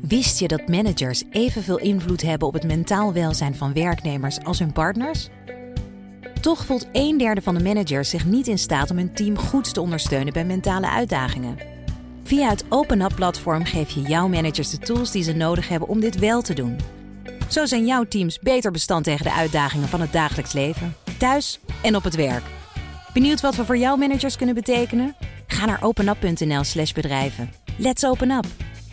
Wist je dat managers evenveel invloed hebben op het mentaal welzijn van werknemers als hun partners? Toch voelt 1/3 van de managers zich niet in staat om hun team goed te ondersteunen bij mentale uitdagingen. Via het OpenUp-platform geef je jouw managers de tools die ze nodig hebben om dit wel te doen. Zo zijn jouw teams beter bestand tegen de uitdagingen van het dagelijks leven, thuis en op het werk. Benieuwd wat we voor jouw managers kunnen betekenen? Ga naar openup.nl/bedrijven. Let's open up!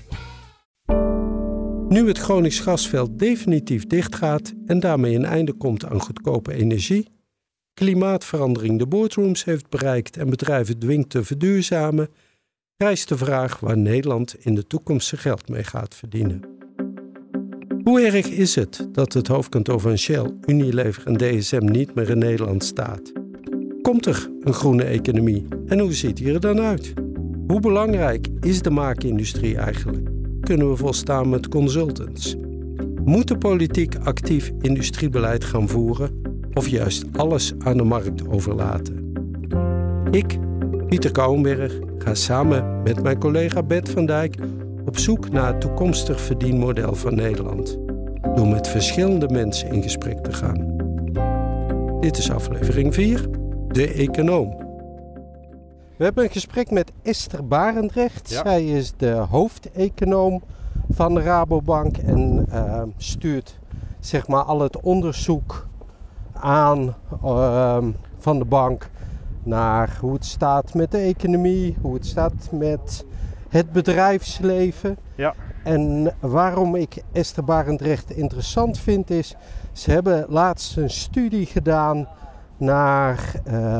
Nu het Gronings gasveld definitief dichtgaat en daarmee een einde komt aan goedkope energie, klimaatverandering de boardrooms heeft bereikt en bedrijven dwingt te verduurzamen, rijst de vraag waar Nederland in de toekomst zijn geld mee gaat verdienen. Hoe erg is het dat het hoofdkantoor van Shell, Unilever en DSM niet meer in Nederland staat? Komt er een groene economie en hoe ziet die er dan uit? Hoe belangrijk is de maakindustrie eigenlijk? Kunnen we volstaan met consultants? Moet de politiek actief industriebeleid gaan voeren of juist alles aan de markt overlaten? Ik, Pieter Kouwenberg, ga samen met mijn collega Bert van Dijk op zoek naar het toekomstig verdienmodel van Nederland. Door met verschillende mensen in gesprek te gaan. Dit is aflevering 4, De Econoom. We hebben een gesprek met Esther Barendrecht. Ja. Zij is de hoofdeconoom van de Rabobank en stuurt zeg maar al het onderzoek aan van de bank naar hoe het staat met de economie, hoe het staat met het bedrijfsleven. Ja. En waarom ik Esther Barendrecht interessant vind is, ze hebben laatst een studie gedaan naar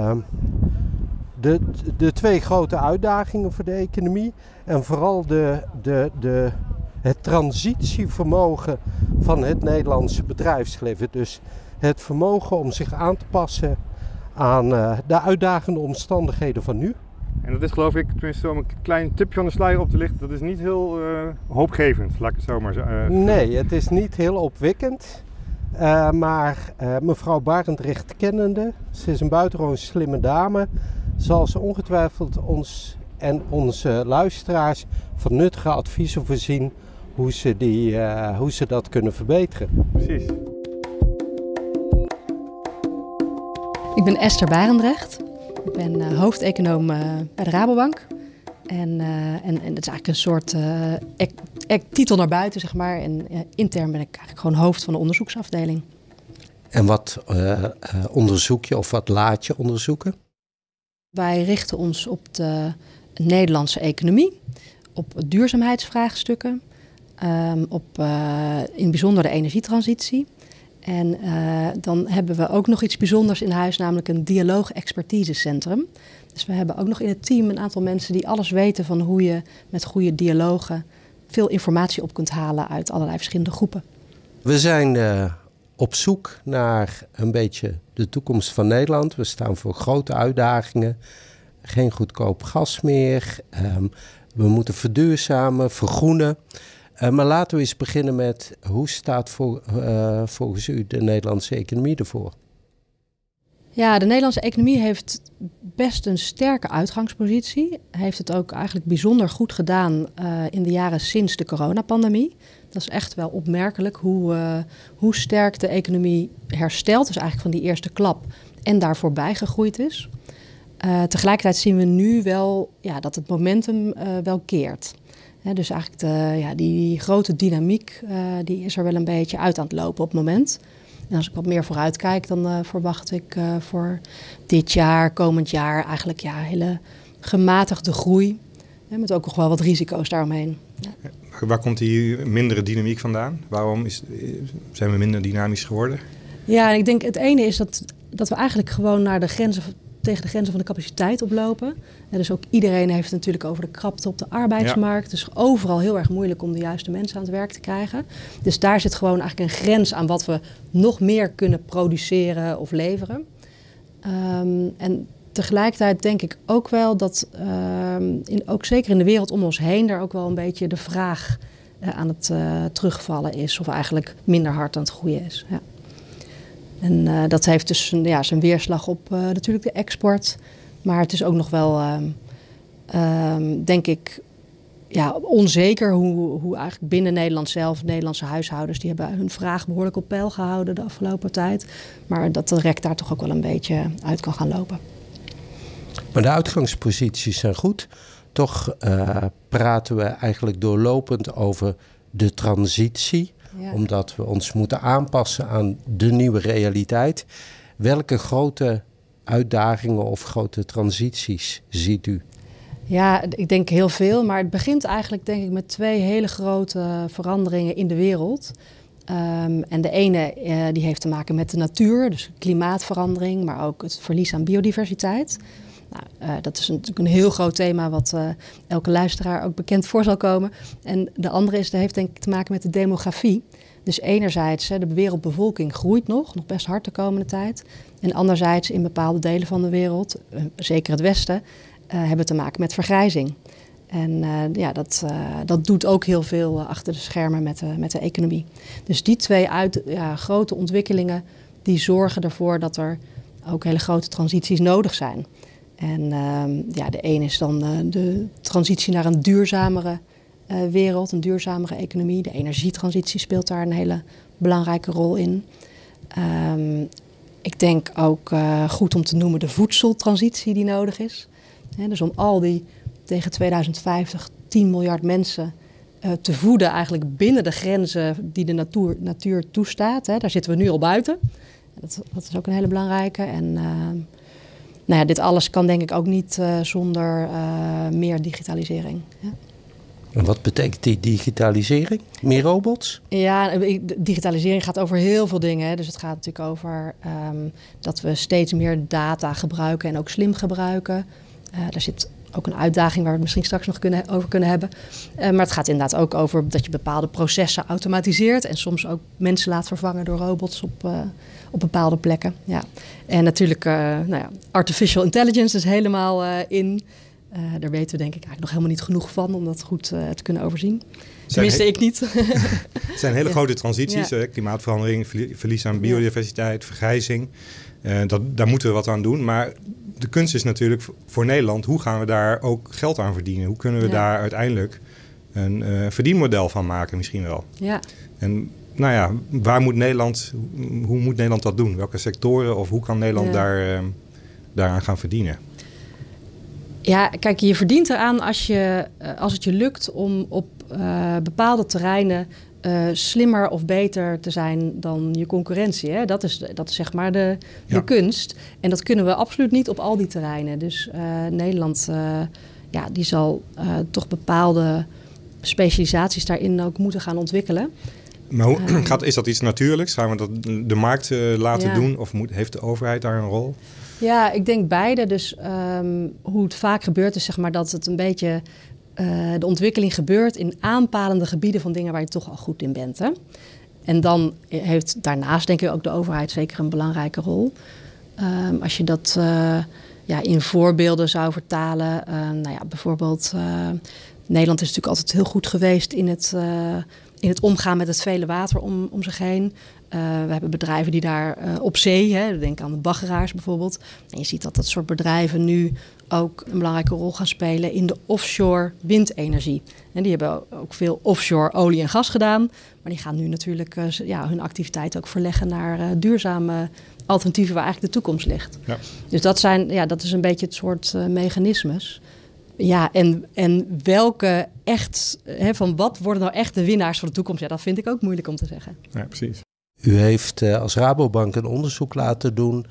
de twee grote uitdagingen voor de economie en vooral het transitievermogen van het Nederlandse bedrijfsleven. Dus het vermogen om zich aan te passen aan de uitdagende omstandigheden van nu. En dat is geloof ik, tenminste om een klein tipje van de sluier op te lichten, dat is niet heel hoopgevend, laat ik het zo maar zeggen. Nee, het is niet heel opwekkend. Maar mevrouw Barendrecht kennende, ze is een buitengewoon slimme dame, zal ze ongetwijfeld ons en onze luisteraars van nuttige adviezen voorzien hoe ze dat kunnen verbeteren. Precies. Ik ben Esther Barendrecht. Ik ben hoofdeconoom bij de Rabobank. En dat is eigenlijk een soort titel naar buiten, zeg maar. En intern ben ik eigenlijk gewoon hoofd van de onderzoeksafdeling. En wat onderzoek je of wat laat je onderzoeken? Wij richten ons op de Nederlandse economie, op duurzaamheidsvraagstukken, op in het bijzonder de energietransitie. En dan hebben we ook nog iets bijzonders in huis, namelijk een dialoog-expertisecentrum. Dus we hebben ook nog in het team een aantal mensen die alles weten van hoe je met goede dialogen veel informatie op kunt halen uit allerlei verschillende groepen. We zijn op zoek naar een beetje de toekomst van Nederland. We staan voor grote uitdagingen. Geen goedkoop gas meer. We moeten verduurzamen, vergroenen. Maar laten we eens beginnen met hoe staat volgens u de Nederlandse economie ervoor? Ja, de Nederlandse economie heeft best een sterke uitgangspositie. Heeft het ook eigenlijk bijzonder goed gedaan in de jaren sinds de coronapandemie. Dat is echt wel opmerkelijk hoe sterk de economie herstelt. Dus eigenlijk van die eerste klap en daar voorbij gegroeid is. Tegelijkertijd zien we nu wel dat het momentum wel keert. Dus eigenlijk die grote dynamiek die is er wel een beetje uit aan het lopen op het moment. En als ik wat meer vooruit kijk, dan verwacht ik voor dit jaar, komend jaar eigenlijk hele gematigde groei. Met ook nog wel wat risico's daaromheen. Ja. Waar komt die mindere dynamiek vandaan? Waarom zijn we minder dynamisch geworden? Ja, en ik denk het ene is dat we eigenlijk gewoon naar tegen de grenzen van de capaciteit oplopen. En dus ook iedereen heeft het natuurlijk over de krapte op de arbeidsmarkt. Ja. Dus overal heel erg moeilijk om de juiste mensen aan het werk te krijgen. Dus daar zit gewoon eigenlijk een grens aan wat we nog meer kunnen produceren of leveren. En tegelijkertijd denk ik ook wel dat, ook zeker in de wereld om ons heen, daar ook wel een beetje de vraag aan het terugvallen is. Of eigenlijk minder hard aan het groeien is. Ja. En dat heeft dus zijn weerslag op natuurlijk de export. Maar het is ook nog wel, denk ik, onzeker hoe eigenlijk binnen Nederland zelf, Nederlandse huishoudens, die hebben hun vraag behoorlijk op peil gehouden de afgelopen tijd. Maar dat de rek daar toch ook wel een beetje uit kan gaan lopen. Maar de uitgangsposities zijn goed. Toch praten we eigenlijk doorlopend over de transitie. Ja. Omdat we ons moeten aanpassen aan de nieuwe realiteit. Welke grote uitdagingen of grote transities ziet u? Ja, ik denk heel veel. Maar het begint eigenlijk denk ik met 2 hele grote veranderingen in de wereld. En de ene die heeft te maken met de natuur, dus klimaatverandering, maar ook het verlies aan biodiversiteit. Nou, dat is natuurlijk een heel groot thema wat elke luisteraar ook bekend voor zal komen. En de andere heeft denk ik te maken met de demografie. Dus enerzijds, de wereldbevolking groeit nog best hard de komende tijd. En anderzijds in bepaalde delen van de wereld, zeker het Westen, hebben te maken met vergrijzing. En dat doet ook heel veel achter de schermen met de economie. Dus die 2 grote ontwikkelingen die zorgen ervoor dat er ook hele grote transities nodig zijn. En de een is dan de transitie naar een duurzamere wereld, een duurzamere economie. De energietransitie speelt daar een hele belangrijke rol in. Ik denk ook goed om te noemen de voedseltransitie die nodig is. Dus om al die tegen 2050 10 miljard mensen te voeden eigenlijk binnen de grenzen die de natuur toestaat. Daar zitten we nu al buiten. Dat is ook een hele belangrijke. En dit alles kan denk ik ook niet zonder meer digitalisering. Ja. En wat betekent die digitalisering? Meer robots? Ja, digitalisering gaat over heel veel dingen. Dus het gaat natuurlijk over dat we steeds meer data gebruiken en ook slim gebruiken. Daar zit ook een uitdaging waar we het misschien straks nog over kunnen hebben. Maar het gaat inderdaad ook over dat je bepaalde processen automatiseert en soms ook mensen laat vervangen door robots op bepaalde plekken. Ja. En natuurlijk, artificial intelligence is helemaal in. Daar weten we denk ik eigenlijk nog helemaal niet genoeg van om dat goed te kunnen overzien. Tenminste, ik niet. Het zijn hele grote transities. Ja. Klimaatverandering, verlies aan biodiversiteit, vergrijzing. Daar moeten we wat aan doen. Maar de kunst is natuurlijk voor Nederland, hoe gaan we daar ook geld aan verdienen? Hoe kunnen we daar uiteindelijk een verdienmodel van maken misschien wel? Ja. En hoe moet Nederland dat doen? Welke sectoren of hoe kan Nederland daaraan gaan verdienen? Ja, kijk, je verdient eraan als het je lukt om op bepaalde terreinen slimmer of beter te zijn dan je concurrentie. Hè? Dat is zeg maar de kunst. En dat kunnen we absoluut niet op al die terreinen. Dus Nederland die zal toch bepaalde specialisaties daarin ook moeten gaan ontwikkelen. Maar is dat iets natuurlijks? Gaan we dat de markt laten doen? Of heeft de overheid daar een rol? Ja, ik denk beide. Dus hoe het vaak gebeurt is zeg maar dat het een beetje de ontwikkeling gebeurt in aanpalende gebieden van dingen waar je toch al goed in bent. Hè? En dan heeft daarnaast denk ik ook de overheid zeker een belangrijke rol. Als je dat in voorbeelden zou vertalen. Bijvoorbeeld Nederland is natuurlijk altijd heel goed geweest in het omgaan met het vele water om zich heen. We hebben bedrijven die daar op zee, denk aan de baggeraars bijvoorbeeld. En je ziet dat soort bedrijven nu ook een belangrijke rol gaan spelen in de offshore windenergie. En die hebben ook veel offshore olie en gas gedaan. Maar die gaan nu natuurlijk hun activiteit ook verleggen naar duurzame alternatieven waar eigenlijk de toekomst ligt. Ja. Dus dat is een beetje het soort mechanismes. Ja, en welke echt, van wat worden nou echt de winnaars van de toekomst? Ja, dat vind ik ook moeilijk om te zeggen. Ja, precies. U heeft als Rabobank een onderzoek laten doen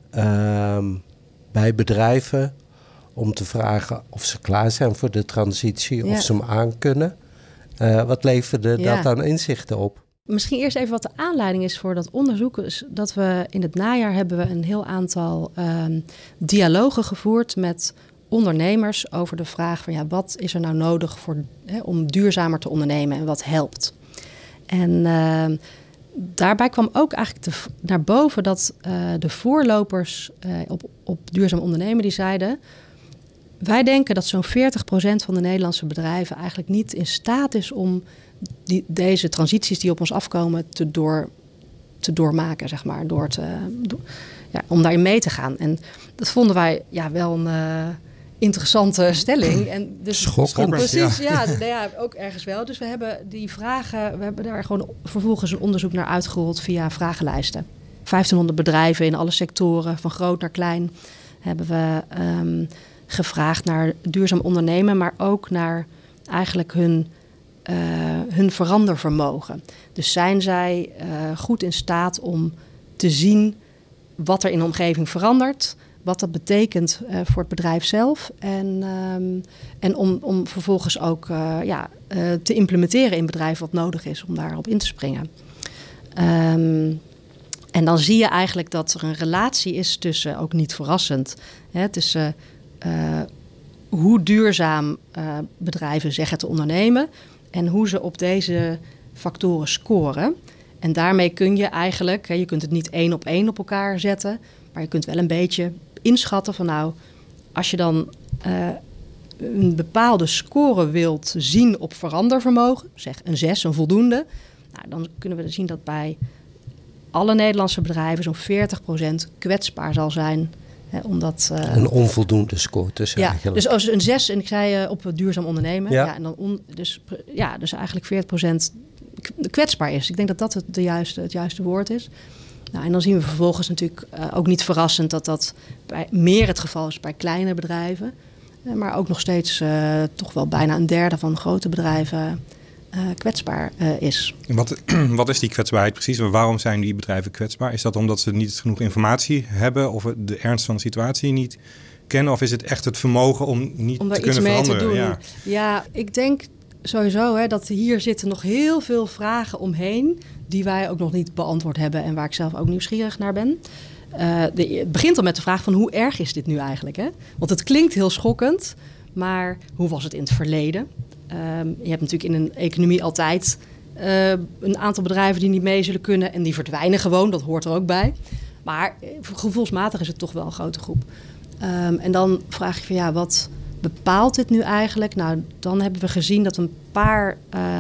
bij bedrijven om te vragen of ze klaar zijn voor de transitie, of ze hem aankunnen. Wat leverde dat aan inzichten op? Misschien eerst even wat de aanleiding is voor dat onderzoek. Is dat we in het najaar hebben we een heel aantal dialogen gevoerd met ondernemers over de vraag van wat is er nou nodig om duurzamer te ondernemen en wat helpt. En daarbij kwam ook eigenlijk naar boven dat de voorlopers op duurzaam ondernemen die zeiden: wij denken dat zo'n 40% van de Nederlandse bedrijven eigenlijk niet in staat is om deze transities die op ons afkomen te doormaken, zeg maar, om daarin mee te gaan. En dat vonden wij wel een interessante stelling. En dus Schokkend. Precies, ja, ook ergens wel. Dus we hebben die vragen, we hebben daar gewoon vervolgens een onderzoek naar uitgerold via vragenlijsten. 1500 bedrijven in alle sectoren, van groot naar klein, hebben we gevraagd naar duurzaam ondernemen, maar ook naar eigenlijk hun verandervermogen. Dus zijn zij goed in staat om te zien wat er in de omgeving verandert, wat dat betekent voor het bedrijf zelf en om vervolgens ook te implementeren in bedrijven wat nodig is om daarop in te springen. En dan zie je eigenlijk dat er een relatie is tussen, ook niet verrassend, tussen hoe duurzaam bedrijven zeggen te ondernemen en hoe ze op deze factoren scoren. En daarmee kun je eigenlijk, je kunt het niet 1 op 1 op elkaar zetten, maar je kunt wel een beetje inschatten van als je dan een bepaalde score wilt zien op verandervermogen, zeg een 6, een voldoende, dan kunnen we zien dat bij alle Nederlandse bedrijven zo'n 40% kwetsbaar zal zijn. Omdat, een onvoldoende score dus eigenlijk. Dus als een 6, en ik zei op duurzaam ondernemen, en dan dus eigenlijk 40% kwetsbaar is. Ik denk dat dat het juiste woord is. En dan zien we vervolgens natuurlijk ook niet verrassend dat meer het geval is bij kleine bedrijven. Maar ook nog steeds toch wel bijna een derde van grote bedrijven kwetsbaar is. Wat is die kwetsbaarheid precies? Waarom zijn die bedrijven kwetsbaar? Is dat omdat ze niet genoeg informatie hebben of de ernst van de situatie niet kennen? Of is het echt het vermogen om niet te kunnen veranderen? Te doen? Ja, ik denk sowieso dat hier zitten nog heel veel vragen omheen die wij ook nog niet beantwoord hebben en waar ik zelf ook nieuwsgierig naar ben. Het begint al met de vraag van hoe erg is dit nu eigenlijk? Hè? Want het klinkt heel schokkend, maar hoe was het in het verleden? Je hebt natuurlijk in een economie altijd een aantal bedrijven die niet mee zullen kunnen en die verdwijnen gewoon, dat hoort er ook bij. Maar gevoelsmatig is het toch wel een grote groep. En dan vraag je van wat bepaalt dit nu eigenlijk? Nou, dan hebben we gezien dat een paar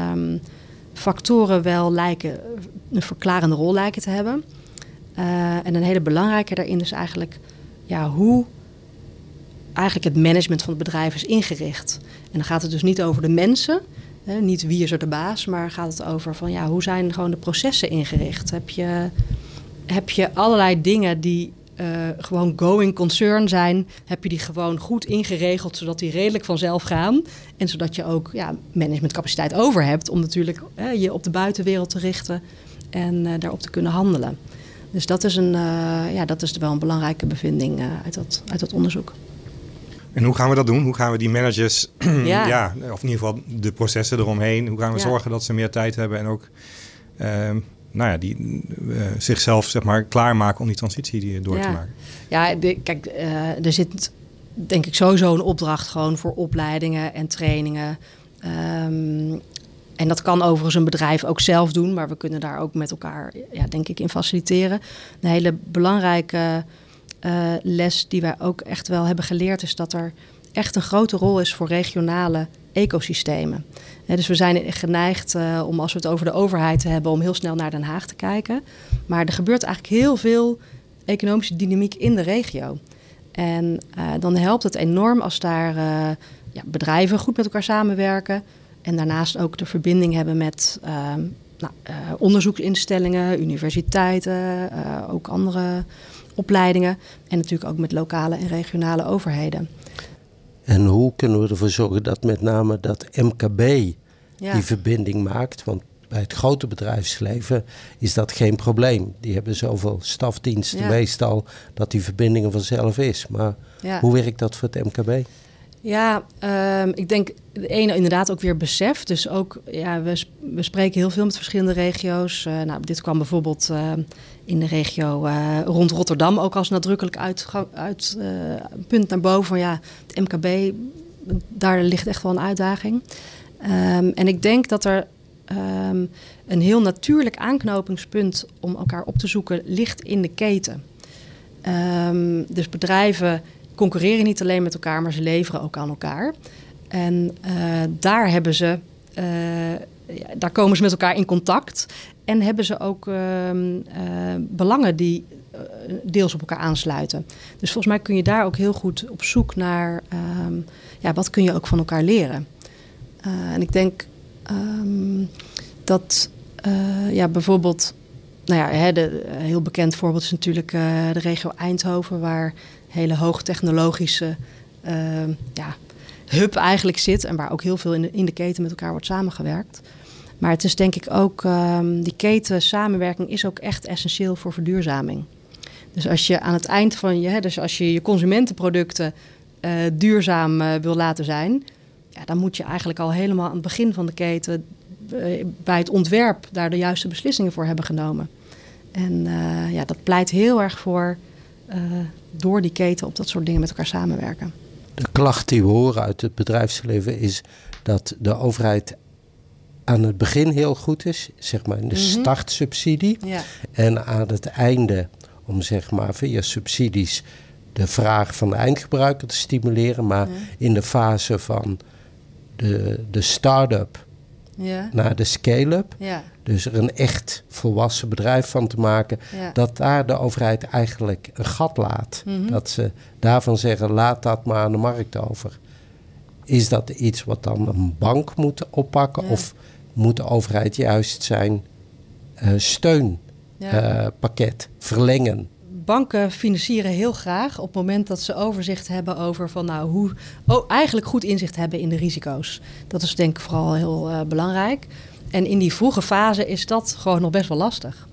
factoren wel een verklarende rol lijken te hebben. En een hele belangrijke daarin is eigenlijk hoe eigenlijk het management van het bedrijf is ingericht. En dan gaat het dus niet over de mensen, niet wie is er de baas, maar gaat het over van hoe zijn gewoon de processen ingericht? Heb je allerlei dingen die gewoon going concern zijn, heb je die gewoon goed ingeregeld, zodat die redelijk vanzelf gaan. En zodat je ook managementcapaciteit over hebt om natuurlijk je op de buitenwereld te richten en daarop te kunnen handelen. Dus dat is wel een belangrijke bevinding uit dat onderzoek. En hoe gaan we dat doen? Hoe gaan we die managers, of in ieder geval de processen eromheen, hoe gaan we zorgen dat ze meer tijd hebben en ook zichzelf klaarmaken om die transitie door te maken? Ja, er zit denk ik sowieso een opdracht gewoon voor opleidingen en trainingen. En dat kan overigens een bedrijf ook zelf doen, maar we kunnen daar ook met elkaar, denk ik, in faciliteren. Een hele belangrijke les die wij ook echt wel hebben geleerd is dat er echt een grote rol is voor regionale ecosystemen. Dus we zijn geneigd om, als we het over de overheid hebben, om heel snel naar Den Haag te kijken. Maar er gebeurt eigenlijk heel veel economische dynamiek in de regio. En dan helpt het enorm als daar bedrijven goed met elkaar samenwerken. En daarnaast ook de verbinding hebben met onderzoeksinstellingen, universiteiten, ook andere opleidingen. En natuurlijk ook met lokale en regionale overheden. En hoe kunnen we ervoor zorgen dat met name dat MKB die verbinding maakt? Want bij het grote bedrijfsleven is dat geen probleem. Die hebben zoveel stafdiensten meestal dat die verbinding er vanzelf is. Maar hoe werkt dat voor het MKB? Ja, ik denk de ene inderdaad ook weer besef. Dus ook, we spreken heel veel met verschillende regio's. Dit kwam bijvoorbeeld in de regio rond Rotterdam ook als nadrukkelijk uit punt naar boven. Van het MKB, daar ligt echt wel een uitdaging. En ik denk dat er een heel natuurlijk aanknopingspunt om elkaar op te zoeken ligt in de keten. Dus bedrijven concurreren niet alleen met elkaar, maar ze leveren ook aan elkaar. En daar komen ze met elkaar in contact. En hebben ze ook belangen die deels op elkaar aansluiten. Dus volgens mij kun je daar ook heel goed op zoek naar wat kun je ook van elkaar leren. En ik denk dat bijvoorbeeld, heel bekend voorbeeld is natuurlijk de regio Eindhoven, waar hele hoogtechnologische hub eigenlijk zit en waar ook heel veel in de keten met elkaar wordt samengewerkt. Maar het is denk ik ook, die keten samenwerking is ook echt essentieel voor verduurzaming. Dus als je aan het eind van als je consumentenproducten duurzaam wil laten zijn, dan moet je eigenlijk al helemaal aan het begin van de keten bij het ontwerp daar de juiste beslissingen voor hebben genomen. En dat pleit heel erg voor door die keten op dat soort dingen met elkaar samenwerken. De klacht die we horen uit het bedrijfsleven is dat de overheid aan het begin heel goed is, zeg maar in de startsubsidie. Ja. En aan het einde om zeg maar via subsidies de vraag van de eindgebruiker te stimuleren. Maar in de fase van de start-up naar de scale-up, dus er een echt volwassen bedrijf van te maken, dat daar de overheid eigenlijk een gat laat. Dat ze daarvan zeggen, laat dat maar aan de markt over. Is dat iets wat dan een bank moet oppakken of moet de overheid juist zijn steunpakket verlengen? Banken financieren heel graag op het moment dat ze overzicht hebben over eigenlijk goed inzicht hebben in de risico's. Dat is denk ik vooral heel belangrijk. En in die vroege fase is dat gewoon nog best wel lastig.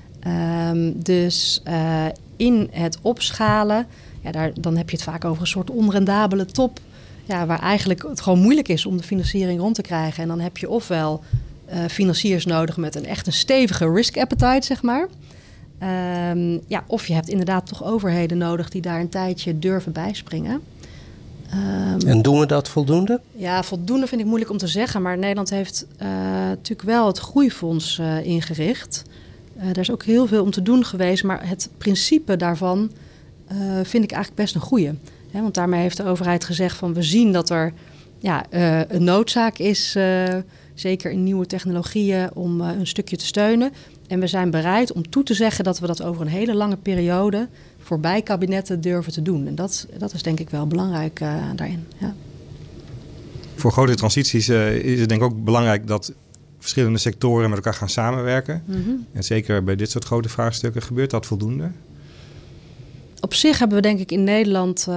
Dus in het opschalen, dan heb je het vaak over een soort onrendabele top. Ja, waar eigenlijk het gewoon moeilijk is om de financiering rond te krijgen. En dan heb je ofwel financiers nodig met echt een stevige risk appetite, zeg maar. Of je hebt inderdaad toch overheden nodig die daar een tijdje durven bijspringen. En doen we dat voldoende? Ja, voldoende vind ik moeilijk om te zeggen. Maar Nederland heeft natuurlijk wel het groeifonds ingericht. Daar is ook heel veel om te doen geweest. Maar het principe daarvan vind ik eigenlijk best een goeie. Want daarmee heeft de overheid gezegd van we zien dat er een noodzaak is, zeker in nieuwe technologieën, om een stukje te steunen. En we zijn bereid om toe te zeggen dat we dat over een hele lange periode voorbij kabinetten durven te doen. En dat is denk ik wel belangrijk daarin. Ja. Voor grote transities is het denk ik ook belangrijk dat verschillende sectoren met elkaar gaan samenwerken. En zeker bij dit soort grote vraagstukken gebeurt dat voldoende? Op zich hebben we denk ik in Nederland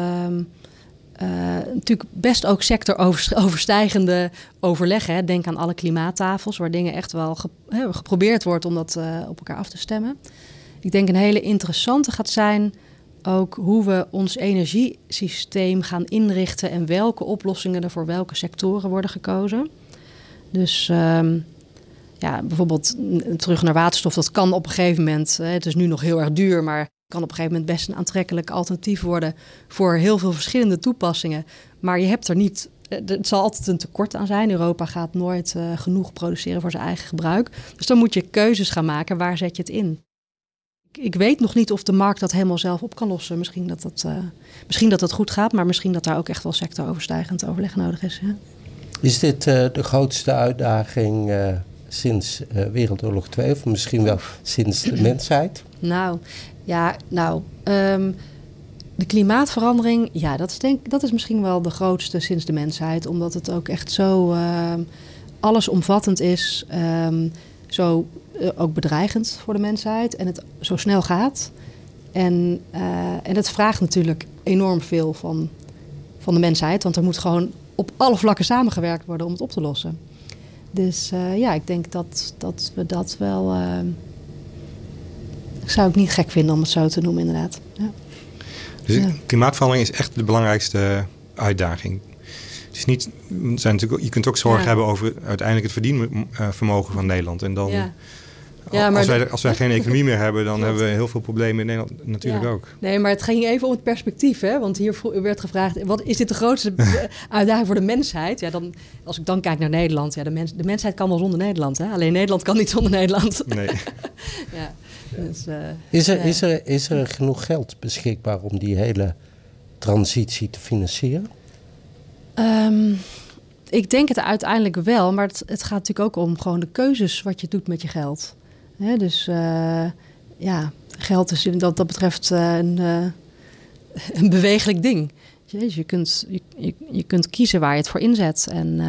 natuurlijk best ook sectoroverstijgende overleggen. Hè. Denk aan alle klimaattafels waar dingen echt wel geprobeerd wordt om dat op elkaar af te stemmen. Ik denk een hele interessante gaat zijn ook hoe we ons energiesysteem gaan inrichten en welke oplossingen er voor welke sectoren worden gekozen. Dus bijvoorbeeld terug naar waterstof, dat kan op een gegeven moment, het is nu nog heel erg duur, maar kan op een gegeven moment best een aantrekkelijk alternatief worden voor heel veel verschillende toepassingen. Maar je hebt er niet, het zal altijd een tekort aan zijn. Europa gaat nooit genoeg produceren voor zijn eigen gebruik. Dus dan moet je keuzes gaan maken, waar zet je het in? Ik weet nog niet of de markt dat helemaal zelf op kan lossen. Misschien dat het goed gaat, maar misschien dat daar ook echt wel sectoroverstijgend overleg nodig is. Ja. Is dit de grootste uitdaging sinds Wereldoorlog 2 of misschien wel sinds de mensheid? De klimaatverandering, dat is misschien wel de grootste sinds de mensheid. Omdat het ook echt zo allesomvattend is. Zo ook bedreigend voor de mensheid. En het zo snel gaat. En het vraagt natuurlijk enorm veel van de mensheid. Want er moet gewoon op alle vlakken samengewerkt worden om het op te lossen. Dus ik denk dat we dat wel... Ik zou het niet gek vinden om het zo te noemen, inderdaad. Ja. Dus klimaatverandering is echt de belangrijkste uitdaging. Het is niet, je kunt ook zorgen hebben over uiteindelijk het verdienvermogen van Nederland. En dan, als wij geen economie meer hebben, dan hebben we heel veel problemen in Nederland natuurlijk ook. Nee, maar het ging even om het perspectief. Hè? Want hier werd gevraagd, wat is dit de grootste uitdaging voor de mensheid? Ja, dan, als ik dan kijk naar Nederland, de mensheid kan wel zonder Nederland. Hè? Alleen Nederland kan niet zonder Nederland. Nee. Ja. Dus, is er genoeg geld beschikbaar om die hele transitie te financieren? Ik denk het uiteindelijk wel, maar het gaat natuurlijk ook om gewoon de keuzes wat je doet met je geld. Dus geld is wat dat betreft een bewegelijk ding. Je kunt kiezen waar je het voor inzet. En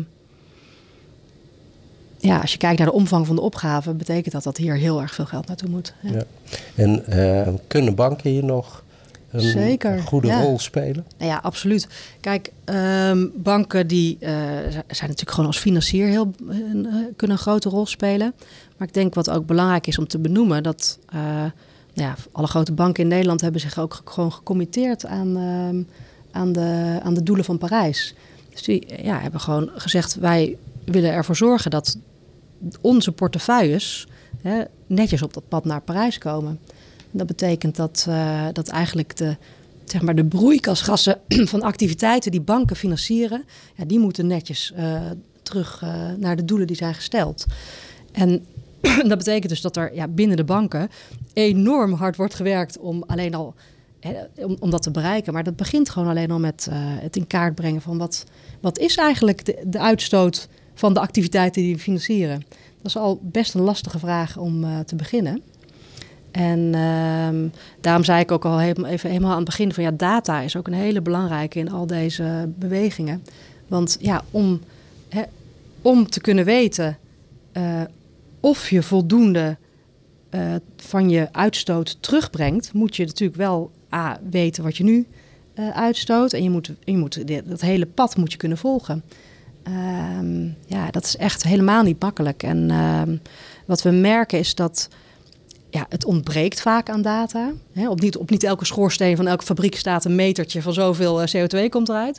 als je kijkt naar de omvang van de opgave, betekent dat hier heel erg veel geld naartoe moet. Ja. Ja. En kunnen banken hier nog een goede rol spelen? Nou ja, absoluut. Kijk, banken die zijn natuurlijk gewoon als financier kunnen een grote rol spelen. Maar ik denk wat ook belangrijk is om te benoemen, dat alle grote banken in Nederland hebben zich ook gewoon gecommitteerd aan de doelen van Parijs. Dus die hebben gewoon gezegd, wij willen ervoor zorgen dat onze portefeuilles netjes op dat pad naar Parijs komen. En dat betekent dat eigenlijk de broeikasgassen van activiteiten die banken financieren, die moeten netjes terug naar de doelen die zijn gesteld. En dat betekent dus dat er binnen de banken enorm hard wordt gewerkt om alleen al om dat te bereiken. Maar dat begint gewoon alleen al met het in kaart brengen van wat is eigenlijk de uitstoot van de activiteiten die we financieren. Dat is al best een lastige vraag om te beginnen. En daarom zei ik ook al helemaal aan het begin van data is ook een hele belangrijke in al deze bewegingen. Want om te kunnen weten of je voldoende van je uitstoot terugbrengt, moet je natuurlijk wel weten wat je nu uitstoot. En je moet dat hele pad moet je kunnen volgen. Dat is echt helemaal niet makkelijk. En wat we merken is dat het ontbreekt vaak aan data. Op niet elke schoorsteen van elke fabriek staat een metertje van zoveel CO2 komt eruit.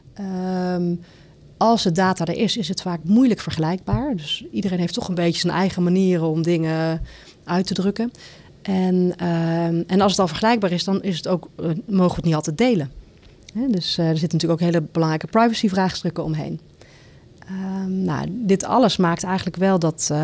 Als de data er is het vaak moeilijk vergelijkbaar. Dus iedereen heeft toch een beetje zijn eigen manieren om dingen uit te drukken. En als het al vergelijkbaar is, dan is het ook, mogen we het niet altijd delen. Dus er zitten natuurlijk ook hele belangrijke privacyvraagstukken omheen. Dit alles maakt eigenlijk wel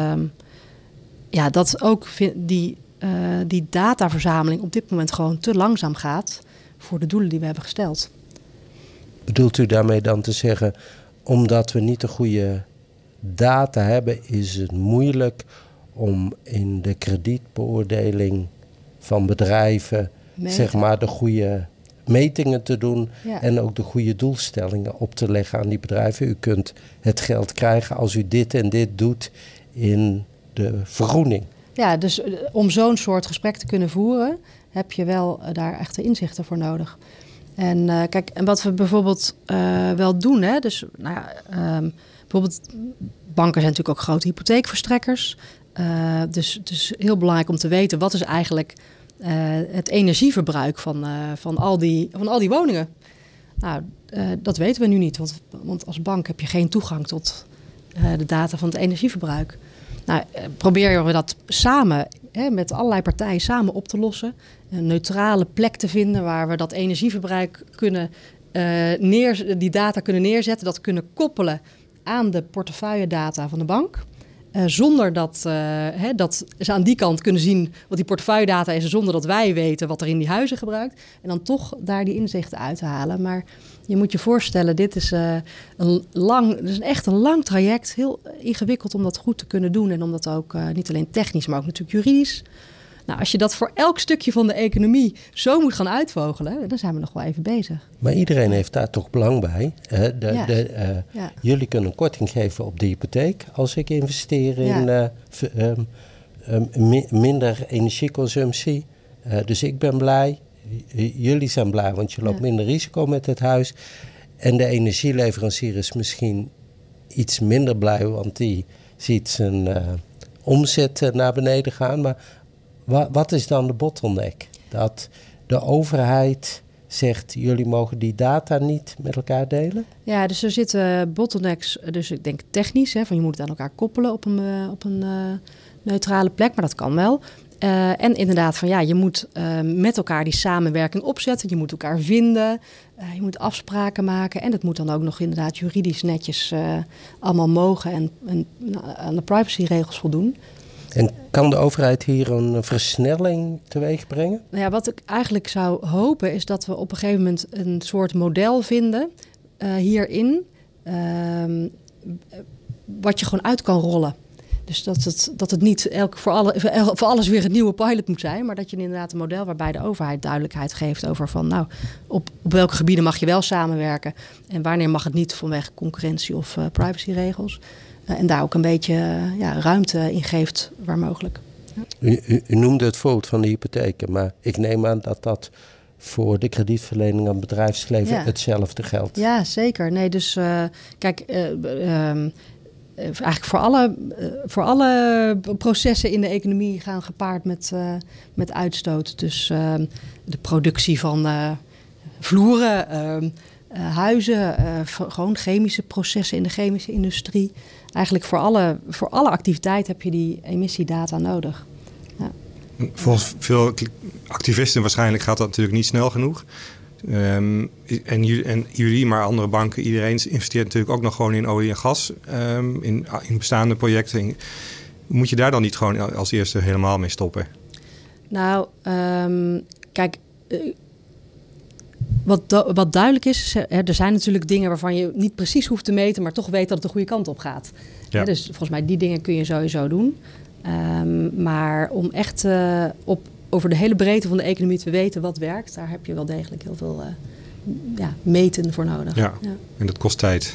dat ook die dataverzameling op dit moment gewoon te langzaam gaat voor de doelen die we hebben gesteld. Bedoelt u daarmee dan te zeggen, omdat we niet de goede data hebben, is het moeilijk om in de kredietbeoordeling van bedrijven de goede metingen te doen en ook de goede doelstellingen op te leggen aan die bedrijven. U kunt het geld krijgen als u dit en dit doet in de vergroening. Ja, dus om zo'n soort gesprek te kunnen voeren, heb je wel daar echte inzichten voor nodig. En en wat we bijvoorbeeld wel doen, bijvoorbeeld banken zijn natuurlijk ook grote hypotheekverstrekkers. Dus het is heel belangrijk om te weten wat is eigenlijk het energieverbruik van al die woningen. Nou, dat weten we nu niet, want als bank heb je geen toegang tot de data van het energieverbruik. Nou, proberen we dat samen, met allerlei partijen samen op te lossen. Een neutrale plek te vinden waar we dat energieverbruik die data kunnen neerzetten. Dat kunnen koppelen aan de portefeuilledata van de bank. Zonder dat ze aan die kant kunnen zien wat die portefeuilledata is, zonder dat wij weten wat er in die huizen gebruikt. En dan toch daar die inzichten uit te halen. Maar je moet je voorstellen, dit is echt een lang traject. Heel ingewikkeld om dat goed te kunnen doen. En om dat ook niet alleen technisch, maar ook natuurlijk juridisch. Nou, als je dat voor elk stukje van de economie zo moet gaan uitvogelen, dan zijn we nog wel even bezig. Maar iedereen heeft daar toch belang bij. Jullie kunnen een korting geven op de hypotheek als ik investeer in minder energieconsumptie. Dus ik ben blij. Jullie zijn blij, want je loopt minder risico met het huis. En de energieleverancier is misschien iets minder blij, want die ziet zijn omzet naar beneden gaan. Maar wat is dan de bottleneck? Dat de overheid zegt, jullie mogen die data niet met elkaar delen? Ja, dus er zitten bottlenecks, dus ik denk technisch, van je moet het aan elkaar koppelen op een neutrale plek, maar dat kan wel. En inderdaad je moet met elkaar die samenwerking opzetten. Je moet elkaar vinden. Je moet afspraken maken. En dat moet dan ook nog inderdaad juridisch netjes allemaal mogen en aan de privacyregels voldoen. En kan de overheid hier een versnelling teweeg brengen? Nou ja, wat ik eigenlijk zou hopen is dat we op een gegeven moment een soort model vinden hierin. Wat je gewoon uit kan rollen. Dus dat het niet voor alles weer een nieuwe pilot moet zijn, maar dat je inderdaad een model waarbij de overheid duidelijkheid geeft over van op welke gebieden mag je wel samenwerken en wanneer mag het niet vanwege concurrentie of privacyregels. En daar ook een beetje ruimte in geeft waar mogelijk. Ja. U noemde het voorbeeld van de hypotheken, maar ik neem aan dat voor de kredietverlening aan het bedrijfsleven hetzelfde geldt. Ja, zeker. Nee, dus kijk, eigenlijk voor alle processen in de economie gaan gepaard met uitstoot. Dus de productie van vloeren, huizen, gewoon chemische processen in de chemische industrie. Eigenlijk voor alle activiteit heb je die emissiedata nodig. Ja. Volgens veel activisten waarschijnlijk gaat dat natuurlijk niet snel genoeg. En jullie, maar andere banken, iedereen investeert natuurlijk ook nog gewoon in olie en gas. In bestaande projecten. Moet je daar dan niet gewoon als eerste helemaal mee stoppen? Nou, kijk, wat duidelijk is, er zijn natuurlijk dingen waarvan je niet precies hoeft te meten, maar toch weet dat het de goede kant op gaat. Ja. Dus volgens mij die dingen kun je sowieso doen. Maar om echt over de hele breedte van de economie te weten wat werkt, daar heb je wel degelijk heel veel meten voor nodig. Ja. En dat kost tijd.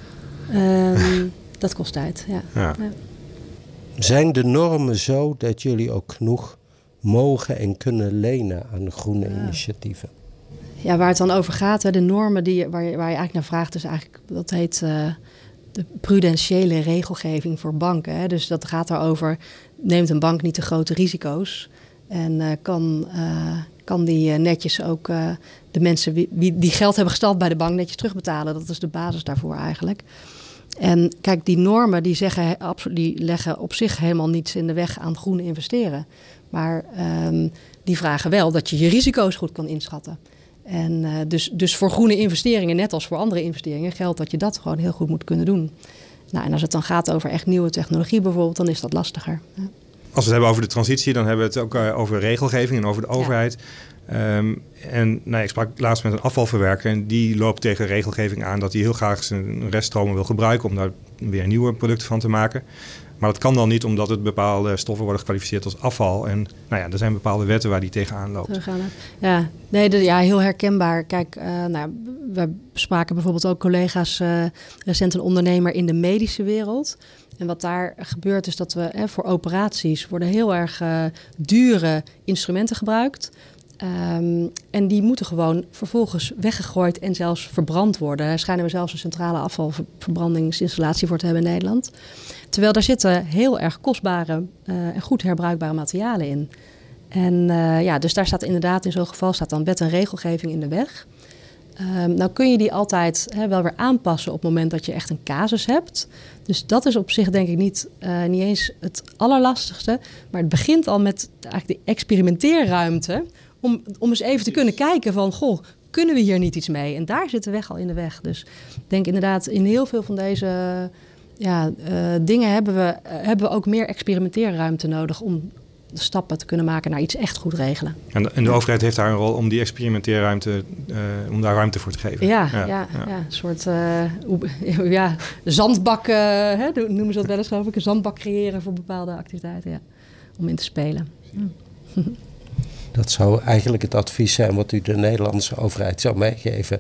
Dat kost tijd, ja. Ja. Zijn de normen zo dat jullie ook genoeg mogen en kunnen lenen aan groene initiatieven? Ja, waar het dan over gaat, de normen waar je eigenlijk naar vraagt, is eigenlijk, dat heet de prudentiële regelgeving voor banken. Hè. Dus dat gaat erover, neemt een bank niet te grote risico's en kan die netjes ook de mensen die geld hebben gestald bij de bank netjes terugbetalen. Dat is de basis daarvoor eigenlijk. En kijk, die normen die leggen op zich helemaal niets in de weg aan groene investeren. Maar die vragen wel dat je risico's goed kan inschatten. En dus voor groene investeringen, net als voor andere investeringen, geldt dat je dat gewoon heel goed moet kunnen doen. Nou, en als het dan gaat over echt nieuwe technologie bijvoorbeeld, dan is dat lastiger. Ja. Als we het hebben over de transitie, dan hebben we het ook over regelgeving en over de overheid. Ja. Ik sprak laatst met een afvalverwerker en die loopt tegen regelgeving aan dat hij heel graag zijn reststromen wil gebruiken om daar weer nieuwe producten van te maken. Maar dat kan dan niet omdat het bepaalde stoffen worden gekwalificeerd als afval. En er zijn bepaalde wetten waar die tegenaan loopt. Ja, heel herkenbaar. Kijk, we spraken bijvoorbeeld ook collega's, recent een ondernemer in de medische wereld. En wat daar gebeurt is dat we voor operaties worden heel erg dure instrumenten gebruikt. En die moeten gewoon vervolgens weggegooid en zelfs verbrand worden. Daar schijnen we zelfs een centrale afvalverbrandingsinstallatie voor te hebben in Nederland. Terwijl daar zitten heel erg kostbare en goed herbruikbare materialen in. En dus daar staat inderdaad in zo'n geval dan wet en regelgeving in de weg. Nou kun je die altijd wel weer aanpassen op het moment dat je echt een casus hebt. Dus dat is op zich denk ik niet eens het allerlastigste. Maar het begint al met eigenlijk de experimenteerruimte. Om eens even te kunnen kijken van, kunnen we hier niet iets mee? En daar zit de weg al in de weg. Dus ik denk inderdaad, in heel veel van deze dingen hebben we ook meer experimenteerruimte nodig om de stappen te kunnen maken naar iets echt goed regelen. En de overheid heeft daar een rol om die experimenteerruimte, om daar ruimte voor te geven. Ja, een soort zandbak, noemen ze dat wel eens geloof ik, een zandbak creëren voor bepaalde activiteiten, om in te spelen. Dat zou eigenlijk het advies zijn wat u de Nederlandse overheid zou meegeven.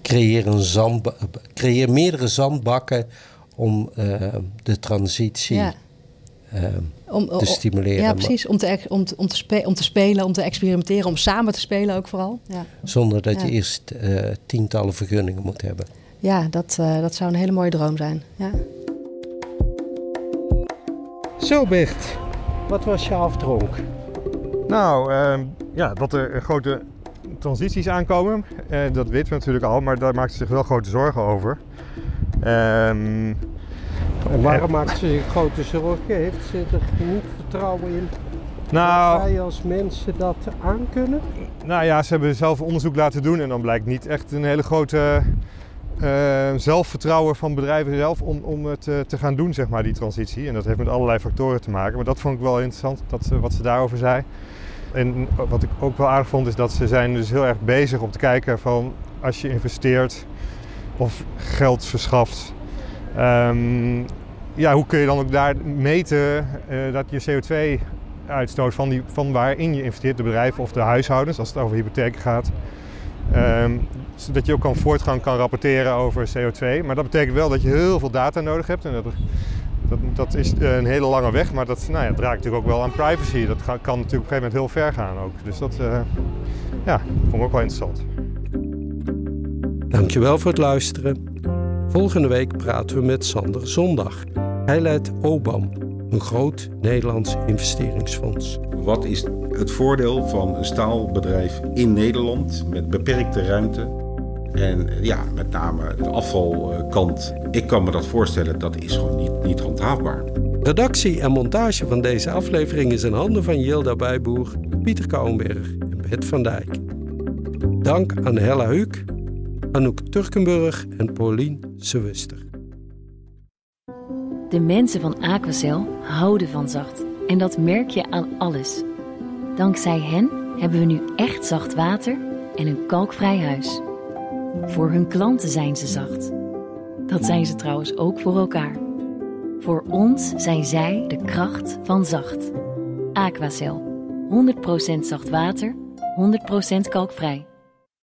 Creëer meerdere zandbakken om de transitie te stimuleren. Ja, precies. Om te spelen, om te experimenteren, om samen te spelen ook vooral. Ja. Zonder dat je eerst tientallen vergunningen moet hebben. Ja, dat zou een hele mooie droom zijn. Ja. Zo Bert, wat was je afdronk? Nou, dat er grote transities aankomen. Dat weten we natuurlijk al, maar daar maakt ze zich wel grote zorgen over. En waarom maakt ze zich grote zorgen? Heeft ze er niet vertrouwen in dat wij als mensen dat aankunnen? Nou ja, ze hebben zelf onderzoek laten doen en dan blijkt niet echt een hele grote zelfvertrouwen van bedrijven zelf om het te gaan doen, zeg maar, die transitie. En dat heeft met allerlei factoren te maken. Maar dat vond ik wel interessant, wat ze daarover zei. En wat ik ook wel aardig vond is dat ze zijn dus heel erg bezig om te kijken van als je investeert of geld verschaft. hoe kun je dan ook daar meten dat je CO2-uitstoot van waarin je investeert, de bedrijven of de huishoudens, als het over hypotheken gaat, zodat je ook voortgang kan rapporteren over CO2. Maar dat betekent wel dat je heel veel data nodig hebt. En dat is een hele lange weg, maar dat draagt natuurlijk ook wel aan privacy. Dat kan natuurlijk op een gegeven moment heel ver gaan ook. Dus dat vond ik ook wel interessant. Dankjewel voor het luisteren. Volgende week praten we met Sander Zondag. Hij leidt OBAM, een groot Nederlands investeringsfonds. Wat is het voordeel van een staalbedrijf in Nederland met beperkte ruimte? En met name de afvalkant. Ik kan me dat voorstellen, dat is gewoon niet handhaafbaar. Redactie en montage van deze aflevering is in handen van Jilda Bijboer, Pieter Kouwenberg en Bert van Dijk. Dank aan Hella Huuk, Anouk Turkenburg en Paulien Sewuster. De mensen van Aquacel houden van zacht. En dat merk je aan alles. Dankzij hen hebben we nu echt zacht water en een kalkvrij huis. Voor hun klanten zijn ze zacht. Dat zijn ze trouwens ook voor elkaar. Voor ons zijn zij de kracht van zacht. Aquacel. 100% zacht water, 100% kalkvrij.